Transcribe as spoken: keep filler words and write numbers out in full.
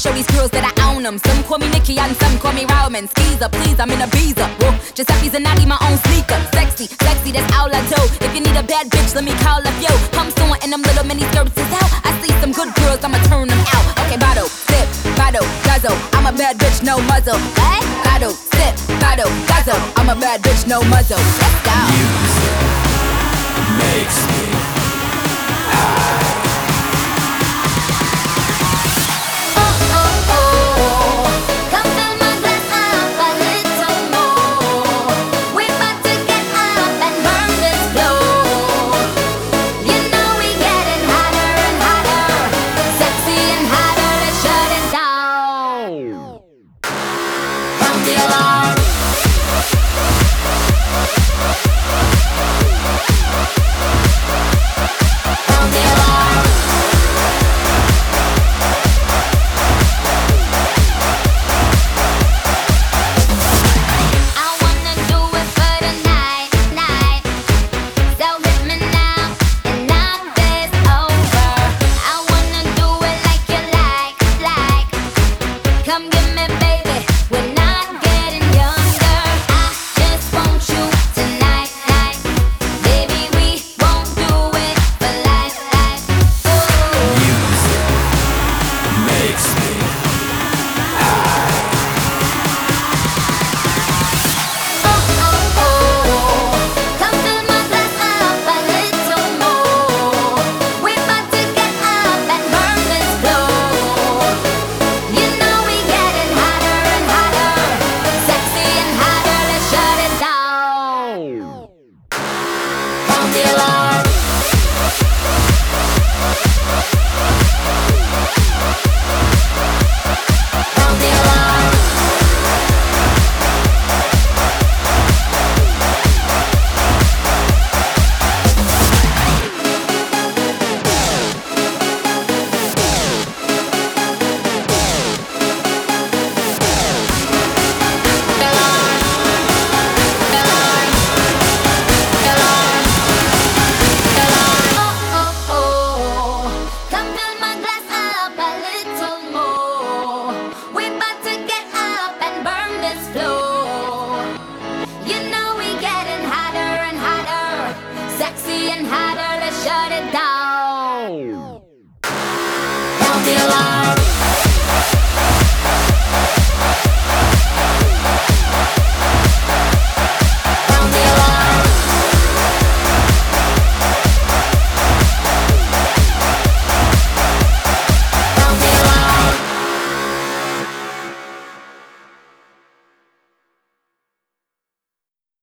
show these girls that I own them. Some call me Nikki and some call me Roman. Skeezer, please, I'm in a visa. Whoa, Giuseppe's and Nagi, my own sneaker. Sexy, sexy, that's all I do. If you need a bad bitch, let me call up yo. Pumps on and them little mini skirts is out. I see some good girls, I'ma turn them out. Okay, bottle, sip, bottle, guzzle. I'm a bad bitch, no muzzle. What? Bottle, sip, bottle, guzzle. I'm a bad bitch, no muzzle. Let's go. Music makes me